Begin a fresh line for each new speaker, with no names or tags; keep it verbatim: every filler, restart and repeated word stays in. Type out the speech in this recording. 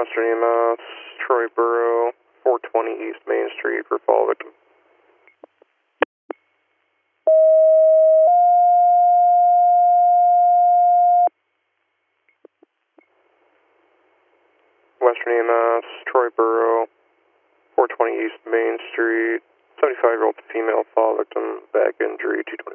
Western E M S, Troy Borough, four twenty East Main Street for fall victim. Western E M S, Troy Borough, four twenty East Main Street, seventy-five year old female fall victim, back injury, two twenty.